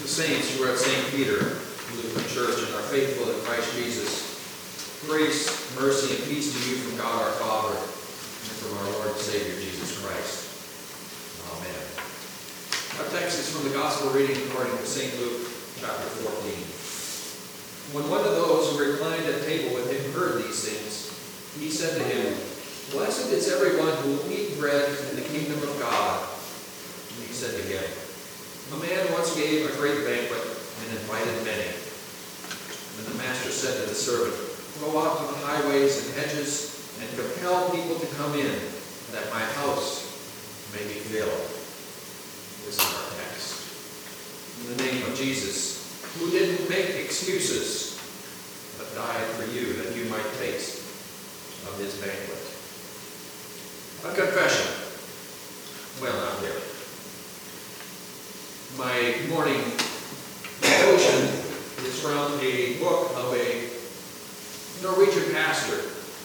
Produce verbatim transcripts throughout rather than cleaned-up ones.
saints who are at Saint Peter Lutheran Church and are faithful in Christ Jesus, grace, mercy, and peace to you from God our Father and from our Lord and Savior Jesus Christ. Amen. Our text is from the Gospel reading according to Saint Luke, chapter fourteen. When one of those who reclined at table with him heard these things, he said to him, "Blessed is everyone who will eat bread in the kingdom of God." And he said to him, "A man once gave a great banquet and invited many. And the master said to the servant, 'Go out to the highways and hedges and compel people to come in, that my house may be filled.'" This is our text. In the name of Jesus, who didn't make excuses, but died for you that you might taste of his banquet. A confession. Well, not really. My morning devotion is from a book of a Norwegian pastor.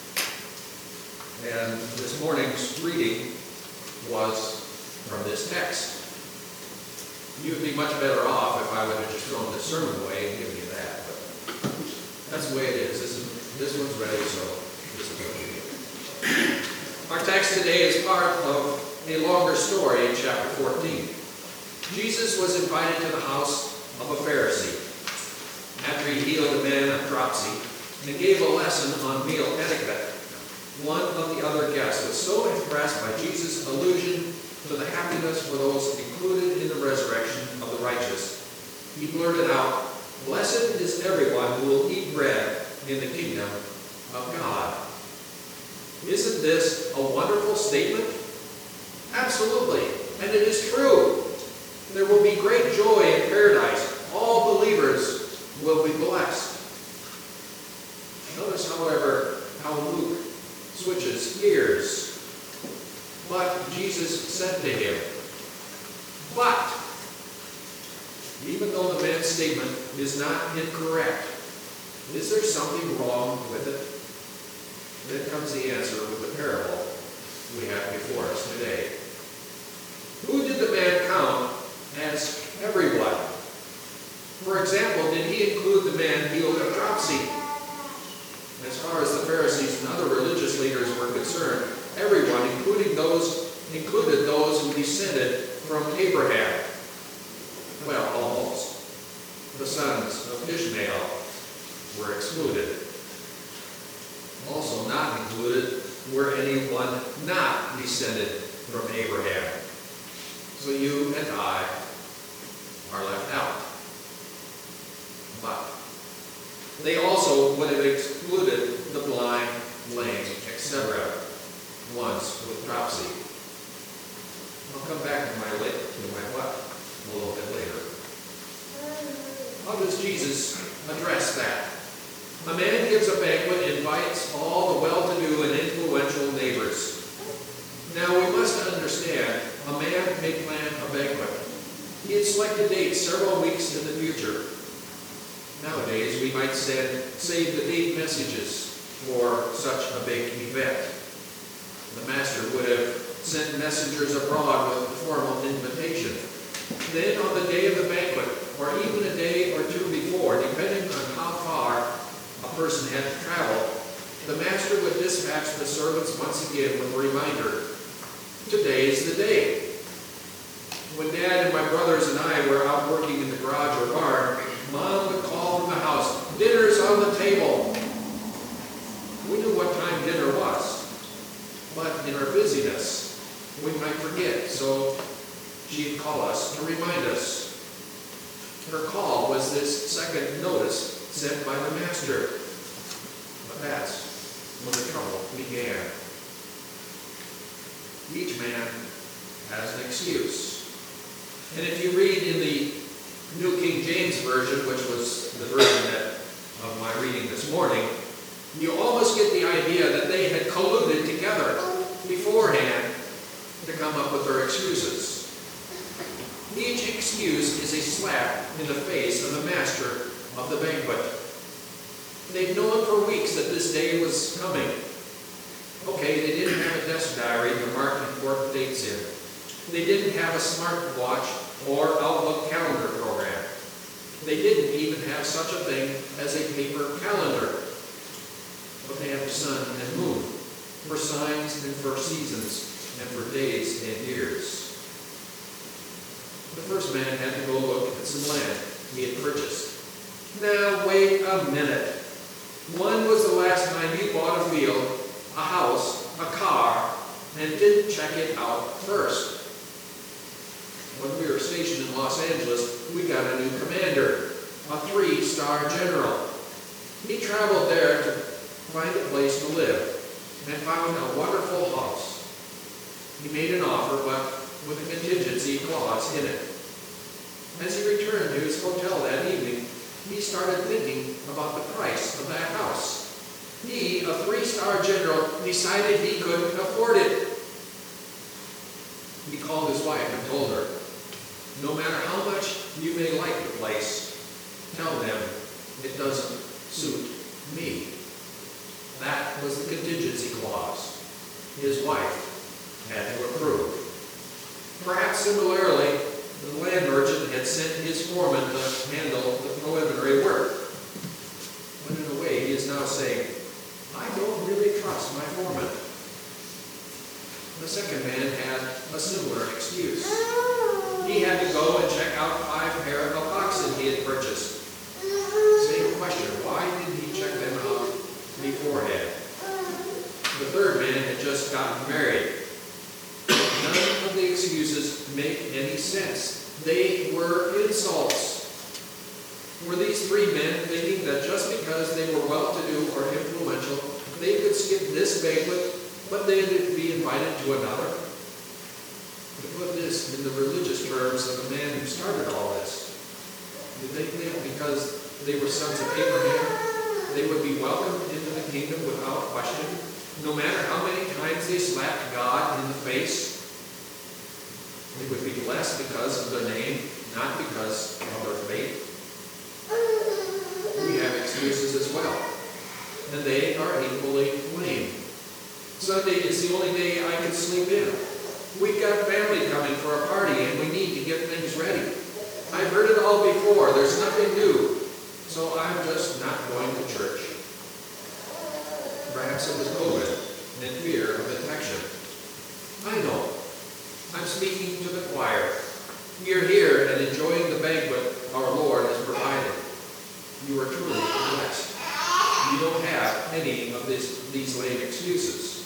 And this morning's reading was from this text. You'd be much better off if I would have just thrown this sermon away and given you that. But that's the way it is. This, is, this one's ready, so this is what you get. Our text today is part of a longer story in chapter fourteen. Jesus was invited to the house of a Pharisee. After he healed a man of dropsy and gave a lesson on meal etiquette, one of the other guests was so impressed by Jesus' allusion to the happiness for those included in the resurrection of the righteous, he blurted out, "Blessed is everyone who will eat bread in the kingdom of God." Isn't this a wonderful statement? Absolutely, and it is true. There will be great joy in paradise. All believers will be blessed. Notice, however, how Luke switches gears. But Jesus said to him, "But," even though the man's statement is not incorrect, is there something wrong with it? Then comes the answer with the parable we have before us today. Who did the man count as everyone? For example, did he include the man healed of dropsy? As far as the Pharisees and other religious leaders were concerned, everyone, including those, included those who descended from Abraham. Well, almost. The sons of Ishmael were excluded. Also not included were anyone not descended from Abraham. So you and I are left out. But they also would have excluded the blind, lame, et cetera, ones with dropsy. I'll come back to my late, to my what a little bit later. How does Jesus address that? A man gives a banquet and invites all the well-to-do and influential neighbors. Now we must understand, a man may plan a banquet. He had selected dates several weeks in the future. Nowadays, we might send, save the date messages for such a big event. The master would have sent messengers abroad with a formal invitation. Then on the day of the banquet, or even a day or two before, depending on how far a person had to travel, the master would dispatch the servants once again with a reminder. Today's the day. When Dad and my brothers and I were out working in the garage or barn, Mom would call from the house, "Dinner's on the table." We knew what time dinner was, but in our busyness, we might forget, so she'd call us to remind us. Her call was this second notice sent by the master. But that's when the trouble began. Each man has an excuse. And if you read in the New King James Version, which was the version that, of my reading this morning, you almost get the idea that they had colluded together beforehand to come up with their excuses. Each excuse is a slap in the face of the master of the banquet. They'd known for weeks that this day was coming. Okay, they didn't have a desk diary to mark important dates in. They didn't have a smartwatch or Outlook calendar program. They didn't even have such a thing as a paper calendar. But they had the sun and moon for signs and for seasons and for days and years. The first man had to go look at some land he had purchased. Now, wait a minute. When was the last time you bought a field, a house, a car, and didn't check it out first? When we were stationed in Los Angeles, we got a new commander, a three-star general. He traveled there to find a place to live and found a wonderful house. He made an offer, but with a contingency clause in it. As he returned to his hotel that evening, he started thinking about the price of that house. He, a three-star general, decided he couldn't afford it. He called his wife and told her, no matter how much you may like the place, tell them it doesn't suit me. That was the contingency clause. His wife had to approve. Perhaps similarly, the land merchant had sent his foreman to handle the preliminary work. But in a way, he is now saying, I don't really trust my foreman. The second man had a similar excuse. He had to go and check out five pair of oxen he had purchased. Same question, why didn't he check them out beforehand? The third man had just gotten married. None of the excuses make any sense. They were insults. Were these three men thinking that just because they were well-to-do or influential, they could skip this banquet, but they'd be invited to another? To put this in the religious terms of the man who started all this, did they think because they were sons of Abraham, they would be welcomed into the kingdom without question, no matter how many times they slapped God in the face? They would be blessed because of their name, not because of their faith. We have excuses as well, and they are equally lame. Sunday is the only day I can sleep in. We've got family coming for a party, and we need to get things ready. I've heard it all before. There's nothing new. So I'm just not going to church. Perhaps it was COVID and fear of infection. I know. I'm speaking to the choir. You're here and enjoying the banquet our Lord has provided. You are truly blessed. You don't have any of this, these lame excuses.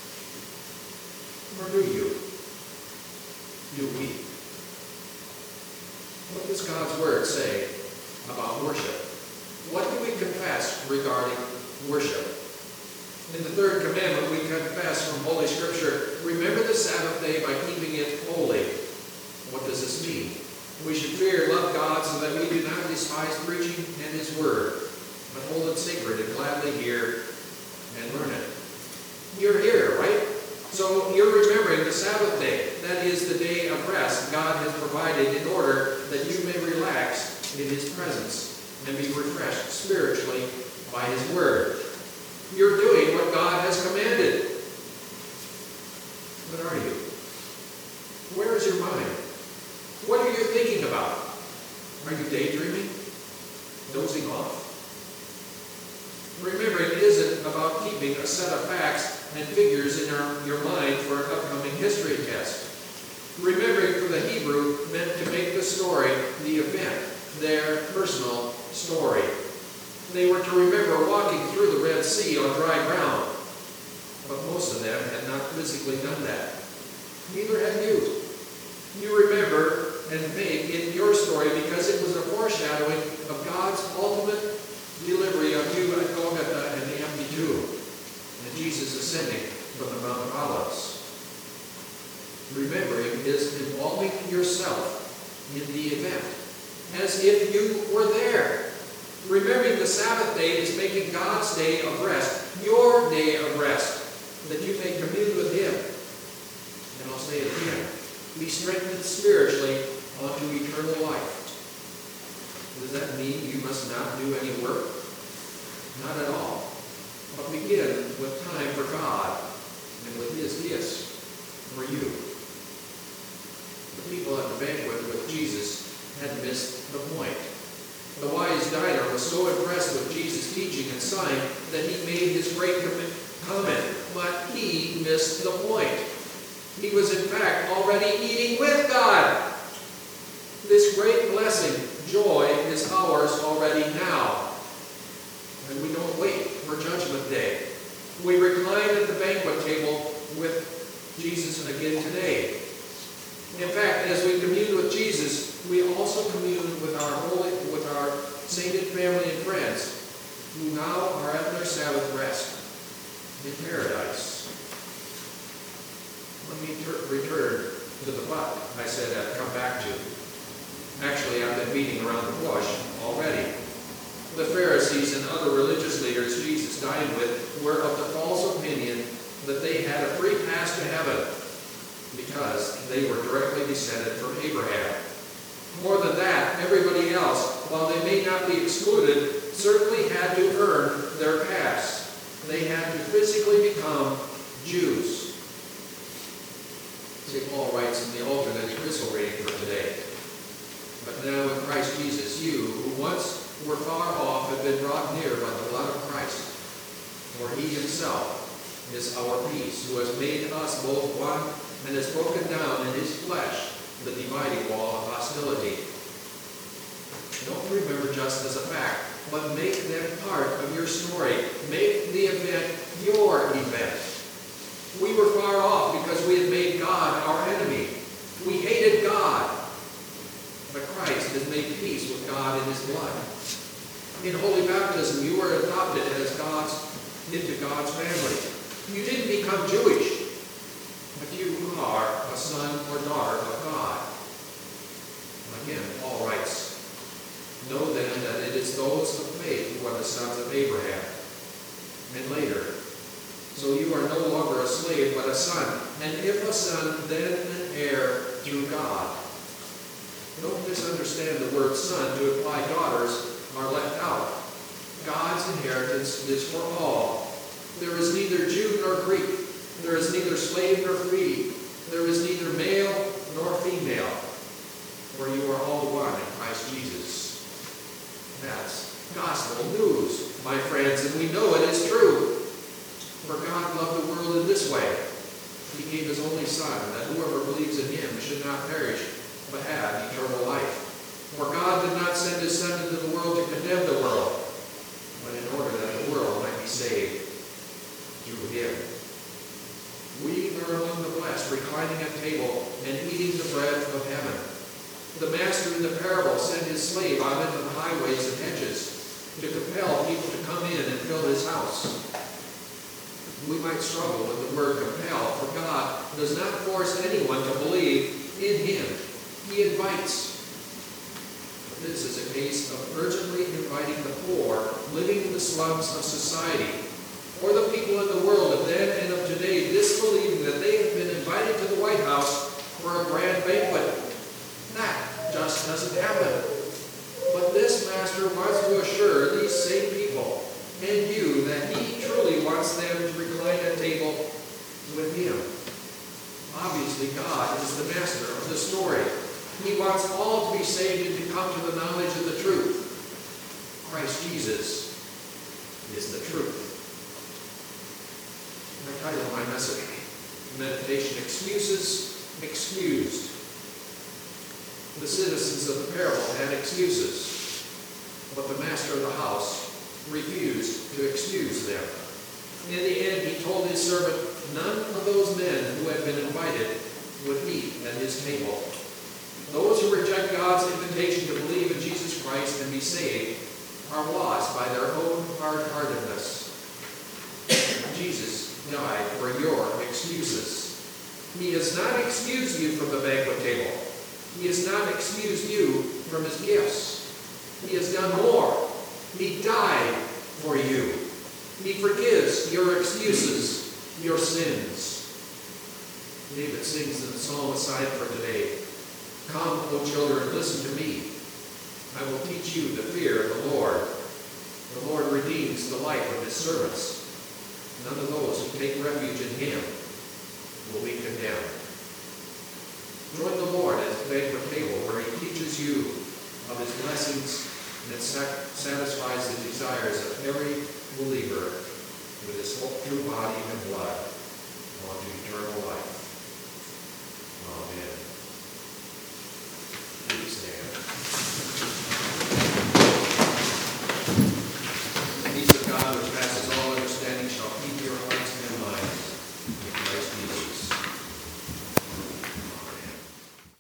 Or do you? Do we? What does God's Word say about worship? What do we confess regarding worship? In the third commandment, we confess from Holy Scripture, remember the Sabbath day by keeping it holy. What does this mean? We should fear and love God so that we do not despise preaching and His Word, but hold it sacred and gladly hear and learn it. You're here, right? So you're remembering the Sabbath day. That is the day of rest God has provided in order that you may relax in His presence and be refreshed spiritually by His Word. You're doing what God has commanded. But are you? Where is your mind? What are you thinking about? Are you daydreaming? Dozing off? Remembering isn't about keeping a set of facts and figures in our, your mind for an upcoming history test. Remembering for the Hebrew meant to make the story, the event, their personal story. They were to remember walking through the Red Sea on dry ground. But most of them had not physically done that. Neither had you. You remember and make it your story because it was a foreshadowing of God's ultimate delivery of you at Golgotha and the empty tomb, and Jesus ascending from the Mount of Olives. Remembering is involving yourself in the event, as if you were there. Remembering the Sabbath day is making God's day of rest, your day of rest, that you may commune with Him. And I'll say it again, be strengthened spiritually unto eternal life. Does that mean you must not do any work? Not at all. But begin with time for God and with His gifts for you. The people at the banquet with Jesus had missed the point. The wise diner was so impressed with Jesus' teaching and sign that he made his great comment, but he missed the point. He was in fact already eating with God. This great blessing, joy, is ours already now. And we don't wait for Judgment Day. We recline at the banquet table with Jesus again today. In fact, as we commune with Jesus, we also commune with our holy, with our sainted family and friends who now are at their Sabbath rest in paradise. Let me ter- return to the buck I said I'd come back to. Actually, I've been beating around the bush already. The Pharisees and other religious leaders Jesus dined with were of the false opinion that they had a free pass to heaven because they were directly descended from Abraham. More than that, everybody else, while they may not be excluded, certainly had to earn their pass. They had to physically become Jews. Saint Paul writes in the alternate epistle reading for today. But now in Christ Jesus, you, who once were far off, have been brought near by the blood of Christ. For he himself is our peace, who has made us both one and has broken down in his flesh the dividing wall of hostility. Don't remember just as a fact, but make them part of your story. Make the event your event. We were far off because we had made God our enemy. We hated God. But Christ has made peace with God in his blood. In holy baptism, you were adopted as God's, into God's family. You didn't become Jewish, but you are a son or daughter of God. Again, Paul writes, know then that it is those of faith who are the sons of Abraham. And later, so you are no longer a slave, but a son. And if a son, then an heir through God. Don't misunderstand the word son to imply daughters are left out. God's inheritance is for all. There is neither Jew nor Greek. There is neither slave nor free. There is neither male nor female. For you are all one in Christ Jesus. That's gospel news, my friends, and we know it is true. For God loved the world in this way. He gave his only Son, that whoever believes in him should not perish, but have eternal life. For God did not send his Son into the world to condemn the world, but in order that the world might be saved through him. We are among the blessed, reclining at table and eating the bread of heaven. The master in the parable sent his slave out into the highways and hedges to compel people to come in and fill his house. We might struggle with the word compel, for God does not force anyone to believe in him. He invites. This is a case of urgently inviting the poor living in the slums of society, or the people in the world of then and of today disbelieving that they have been invited to the White House for a grand banquet. That just doesn't happen. But this master wants to assure these same people and you that he truly wants them to recline at table with him. Obviously, God is the master of the story. He wants all to be saved and to come to the knowledge of the truth. Christ Jesus is the truth. I title my message, Meditation, Excuses Excused. The citizens of the parable had excuses, but the master of the house refused to excuse them. In the end, he told his servant none of those men who had been invited would eat at his table. Those who reject God's invitation to believe in Jesus Christ and be saved are lost by their own hard-heartedness. Jesus died for your excuses. He has not excused you from the banquet table. He has not excused you from his gifts. He has done more. He died for you. He forgives your excuses, your sins. David sings in the psalm aside for today. Come, O children, listen to me. I will teach you the fear of the Lord. The Lord redeems the life of his servants. None of those who take refuge in him will be condemned. Join the Lord at the banquet table where he teaches you of his blessings and it sac- satisfies the desires of every believer with his whole true body and blood unto eternal life.